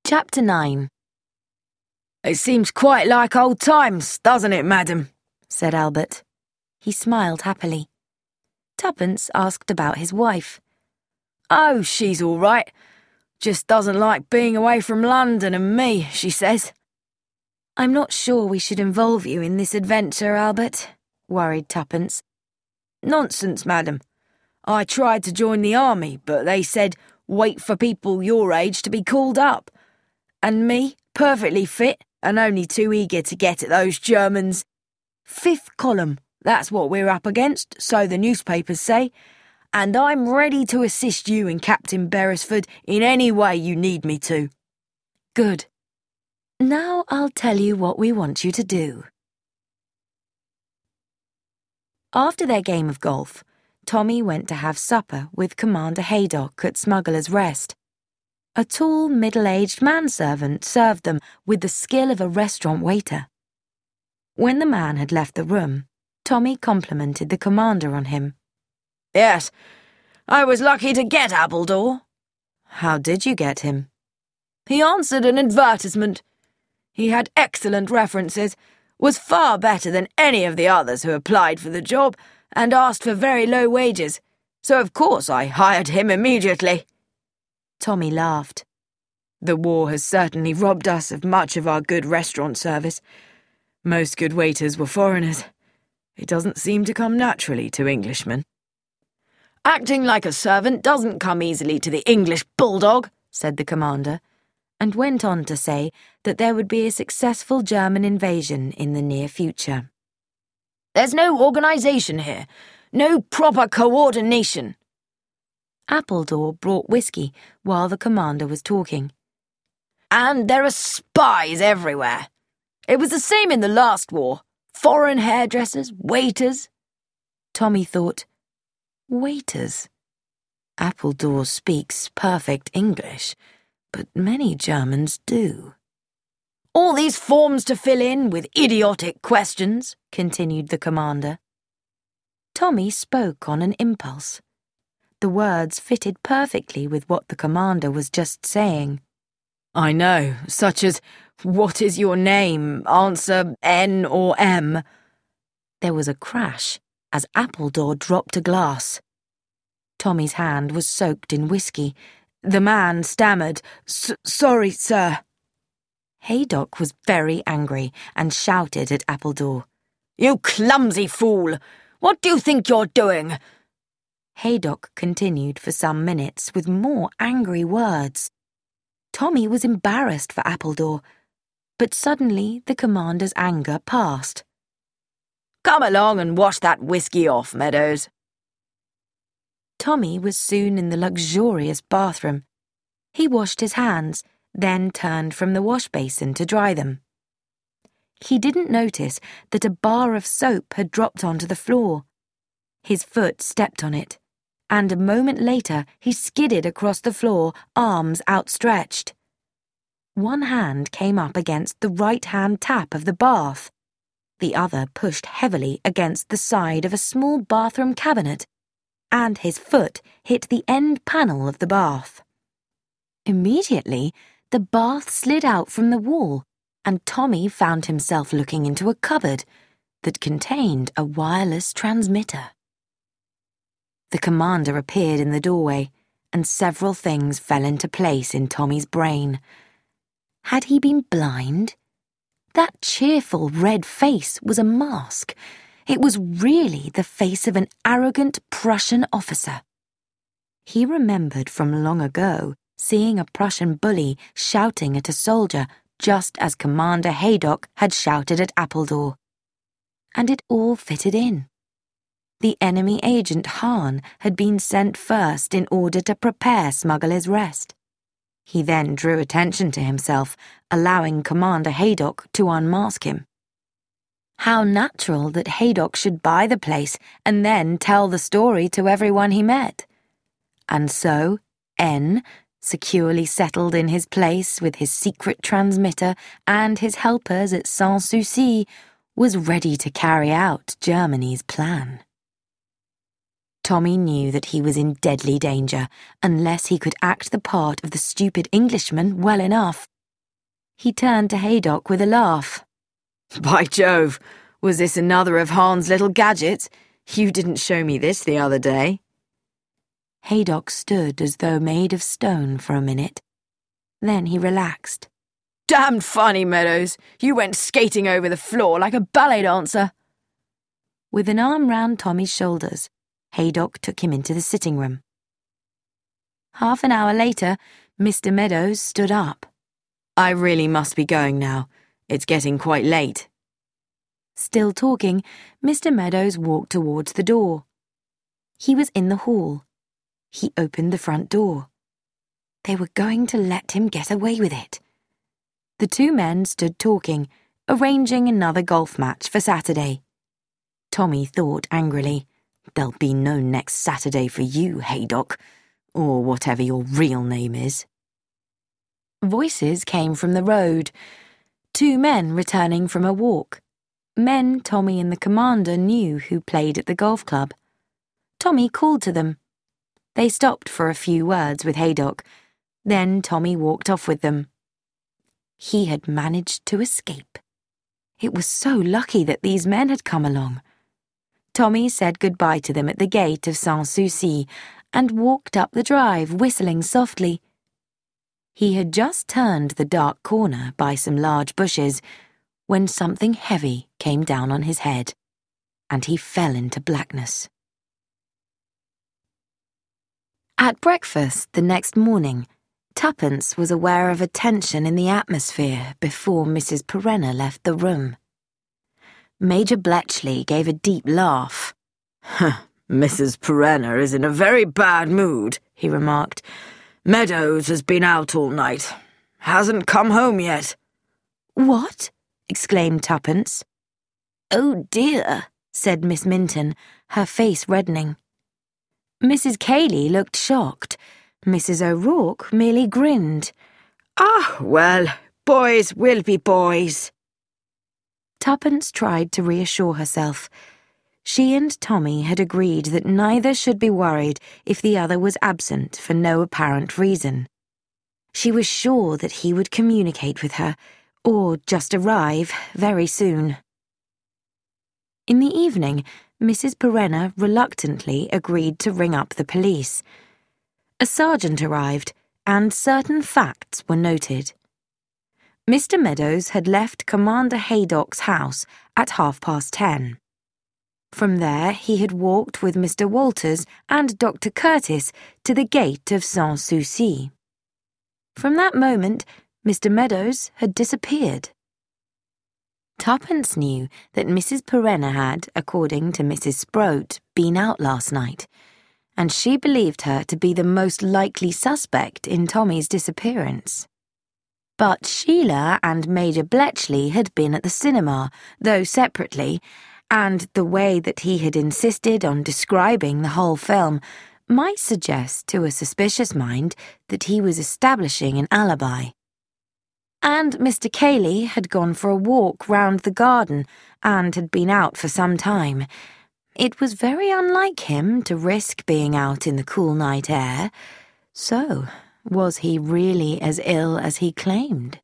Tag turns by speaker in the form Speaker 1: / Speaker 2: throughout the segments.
Speaker 1: Chapter 9.
Speaker 2: "It seems quite like old times, doesn't it, madam?"
Speaker 1: said Albert. He smiled happily. Tuppence asked about his wife.
Speaker 2: "Oh, she's all right. Just doesn't like being away from London and me, she says."
Speaker 1: "I'm not sure we should involve you in this adventure, Albert," worried Tuppence.
Speaker 2: "Nonsense, madam. I tried to join the army, but they said wait for people your age to be called up. And me, perfectly fit and only too eager to get at those Germans. 5th column, that's what we're up against, so the newspapers say. And I'm ready to assist you and Captain Beresford in any way you need me to."
Speaker 1: "Good. Now I'll tell you what we want you to do." After their game of golf, Tommy went to have supper with Commander Haydock at Smuggler's Rest. A tall, middle-aged manservant served them with the skill of a restaurant waiter. When the man had left the room, Tommy complimented the commander on him.
Speaker 2: "Yes, I was lucky to get Appledore."
Speaker 1: "How did you get him?"
Speaker 2: "He answered an advertisement. He had excellent references, was far better than any of the others who applied for the job, and asked for very low wages, so of course I hired him immediately."
Speaker 1: Tommy laughed.
Speaker 2: "The war has certainly robbed us of much of our good restaurant service. Most good waiters were foreigners. It doesn't seem to come naturally to Englishmen." "Acting like a servant doesn't come easily to the English bulldog,"
Speaker 1: said the commander, and went on to say that there would be a successful German invasion in the near future.
Speaker 2: "There's no organisation here, no proper coordination."
Speaker 1: Appledore brought whiskey while the commander was talking.
Speaker 2: "And there are spies everywhere. It was the same in the last war. Foreign hairdressers, waiters."
Speaker 1: Tommy thought, waiters? Appledore speaks perfect English, but many Germans do.
Speaker 2: "All these forms to fill in with idiotic questions," continued the commander.
Speaker 1: Tommy spoke on an impulse. The words fitted perfectly with what the commander was just saying.
Speaker 2: "I know, such as, 'What is your name? Answer N or M.'"
Speaker 1: There was a crash as Appledore dropped a glass. Tommy's hand was soaked in whiskey.
Speaker 2: The man stammered, "Sorry, sir."
Speaker 1: Haydock was very angry and shouted at Appledore.
Speaker 2: "You clumsy fool! What do you think you're doing?"
Speaker 1: Haydock continued for some minutes with more angry words. Tommy was embarrassed for Appledore, but suddenly the commander's anger passed.
Speaker 2: "Come along and wash that whiskey off, Meadows."
Speaker 1: Tommy was soon in the luxurious bathroom. He washed his hands, then turned from the wash basin to dry them. He didn't notice that a bar of soap had dropped onto the floor. His foot stepped on it, and a moment later he skidded across the floor, arms outstretched. One hand came up against the right-hand tap of the bath. The other pushed heavily against the side of a small bathroom cabinet, and his foot hit the end panel of the bath. Immediately, the bath slid out from the wall, and Tommy found himself looking into a cupboard that contained a wireless transmitter. The commander appeared in the doorway, and several things fell into place in Tommy's brain. Had he been blind? That cheerful red face was a mask. It was really the face of an arrogant Prussian officer. He remembered from long ago seeing a Prussian bully shouting at a soldier just as Commander Haydock had shouted at Appledore. And it all fitted in. The enemy agent Hahn had been sent first in order to prepare Smuggler's Rest. He then drew attention to himself, allowing Commander Haydock to unmask him. How natural that Haydock should buy the place and then tell the story to everyone he met. And so, N, securely settled in his place with his secret transmitter and his helpers at Sans Souci, was ready to carry out Germany's plan. Tommy knew that he was in deadly danger unless he could act the part of the stupid Englishman well enough. He turned to Haydock with a laugh.
Speaker 2: By Jove, was this another of Hans's little gadgets? You didn't show me this the other day.
Speaker 1: Haydock stood as though made of stone for a minute. Then he relaxed.
Speaker 2: Damned funny, Meadows. You went skating over the floor like a ballet dancer.
Speaker 1: With an arm round Tommy's shoulders, Haydock took him into the sitting room. Half an hour later, Mr. Meadows stood up.
Speaker 2: I really must be going now. It's getting quite late.
Speaker 1: Still talking, Mr. Meadows walked towards the door. He was in the hall. He opened the front door. They were going to let him get away with it. The two men stood talking, arranging another golf match for Saturday. Tommy thought angrily, "There'll be no next Saturday for you, Haydock, or whatever your real name is." Voices came from the road. Two men returning from a walk. Men Tommy and the commander knew who played at the golf club. Tommy called to them. They stopped for a few words with Haydock. Then Tommy walked off with them. He had managed to escape. It was so lucky that these men had come along. Tommy said goodbye to them at the gate of Sans Souci and walked up the drive, whistling softly. He had just turned the dark corner by some large bushes when something heavy came down on his head, and he fell into blackness. At breakfast the next morning, Tuppence was aware of a tension in the atmosphere before Mrs. Perenna left the room. Major Bletchley gave a deep laugh.
Speaker 2: Mrs. Perenna is in a very bad mood, he remarked. Meadows has been out all night. Hasn't come home yet.
Speaker 1: What? Exclaimed Tuppence.
Speaker 2: Oh dear,
Speaker 1: said Miss Minton, her face reddening. Mrs. Cayley looked shocked. Mrs. O'Rourke merely grinned.
Speaker 2: Ah, well, boys will be boys.
Speaker 1: Tuppence tried to reassure herself. She and Tommy had agreed that neither should be worried if the other was absent for no apparent reason. She was sure that he would communicate with her, or just arrive very soon. In the evening, Mrs. Perenna reluctantly agreed to ring up the police. A sergeant arrived, and certain facts were noted. Mr. Meadows had left Commander Haydock's house at 10:30. From there he had walked with Mr. Walters and Dr. Curtis to the gate of Sans Souci. From that moment, Mr. Meadows had disappeared. Tuppence knew that Mrs. Perenna had, according to Mrs. Sproat, been out last night, and she believed her to be the most likely suspect in Tommy's disappearance. But Sheila and Major Bletchley had been at the cinema, though separately, and the way that he had insisted on describing the whole film might suggest to a suspicious mind that he was establishing an alibi. And Mr. Cayley had gone for a walk round the garden and had been out for some time. It was very unlike him to risk being out in the cool night air. So, was he really as ill as he claimed?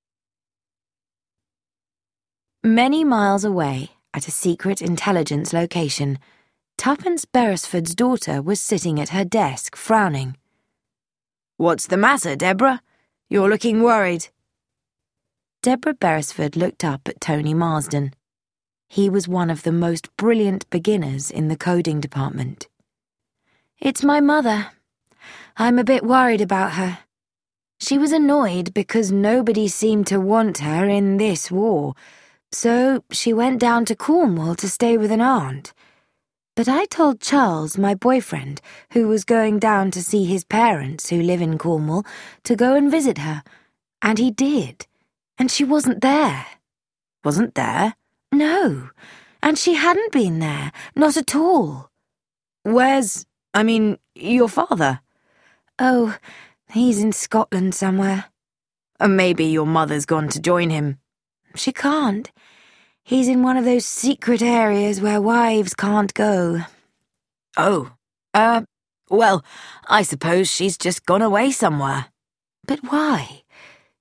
Speaker 1: Many miles away, at a secret intelligence location, Tuppence Beresford's daughter was sitting at her desk, frowning.
Speaker 2: What's the matter, Deborah? You're looking worried.
Speaker 1: Deborah Beresford looked up at Tony Marsden. He was one of the most brilliant beginners in the coding department. It's my mother. I'm a bit worried about her. She was annoyed because nobody seemed to want her in this war, so she went down to Cornwall to stay with an aunt. But I told Charles, my boyfriend, who was going down to see his parents who live in Cornwall, to go and visit her, and he did. And she wasn't there.
Speaker 2: Wasn't there?
Speaker 1: No, and she hadn't been there, not at all.
Speaker 2: Where's, your father?
Speaker 1: Oh, he's in Scotland somewhere.
Speaker 2: Maybe your mother's gone to join him.
Speaker 1: She can't. He's in one of those secret areas where wives can't go.
Speaker 2: Oh, well, I suppose she's just gone away somewhere.
Speaker 1: But why?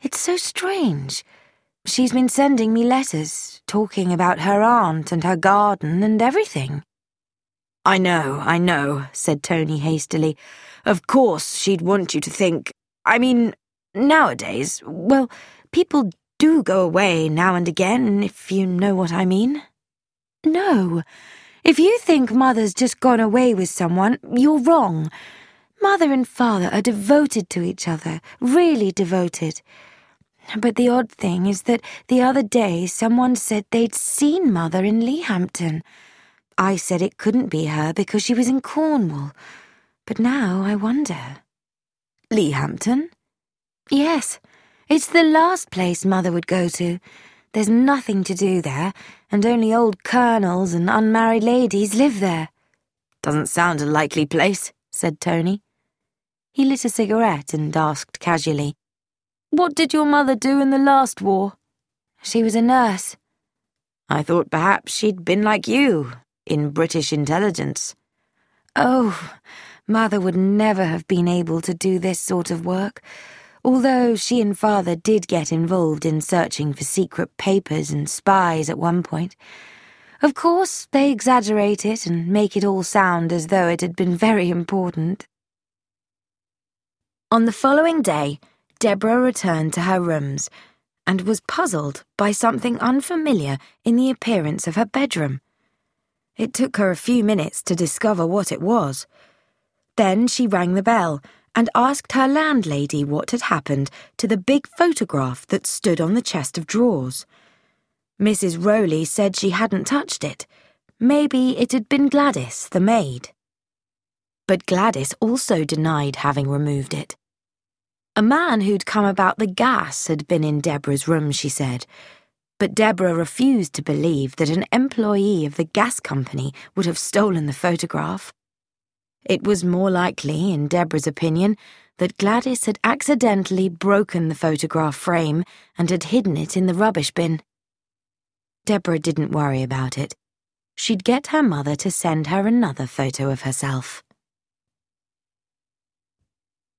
Speaker 1: It's so strange. She's been sending me letters, talking about her aunt and her garden and everything."
Speaker 2: I know, said Tony hastily. Of course she'd want you to think. I mean, nowadays, well, people do go away now and again, if you know what I mean.
Speaker 1: No. If you think Mother's just gone away with someone, you're wrong. Mother and Father are devoted to each other, really devoted. But the odd thing is that the other day someone said they'd seen Mother in Leahampton. I said it couldn't be her because she was in Cornwall. But now I wonder.
Speaker 2: Leahampton?
Speaker 1: Yes, it's the last place Mother would go to. There's nothing to do there, and only old colonels and unmarried ladies live there.
Speaker 2: Doesn't sound a likely place, said Tony.
Speaker 1: He lit a cigarette and asked casually,
Speaker 2: What did your mother do in the last war?
Speaker 1: She was a nurse.
Speaker 2: I thought perhaps she'd been like you, in British intelligence.
Speaker 1: Oh, Mother would never have been able to do this sort of work, although she and Father did get involved in searching for secret papers and spies at one point. Of course, they exaggerate it and make it all sound as though it had been very important. On the following day, Deborah returned to her rooms and was puzzled by something unfamiliar in the appearance of her bedroom. It took her a few minutes to discover what it was. Then she rang the bell and asked her landlady what had happened to the big photograph that stood on the chest of drawers. Mrs. Rowley said she hadn't touched it. Maybe it had been Gladys, the maid. But Gladys also denied having removed it. A man who'd come about the gas had been in Deborah's room, she said, but Deborah refused to believe that an employee of the gas company would have stolen the photograph. It was more likely, in Deborah's opinion, that Gladys had accidentally broken the photograph frame and had hidden it in the rubbish bin. Deborah didn't worry about it. She'd get her mother to send her another photo of herself.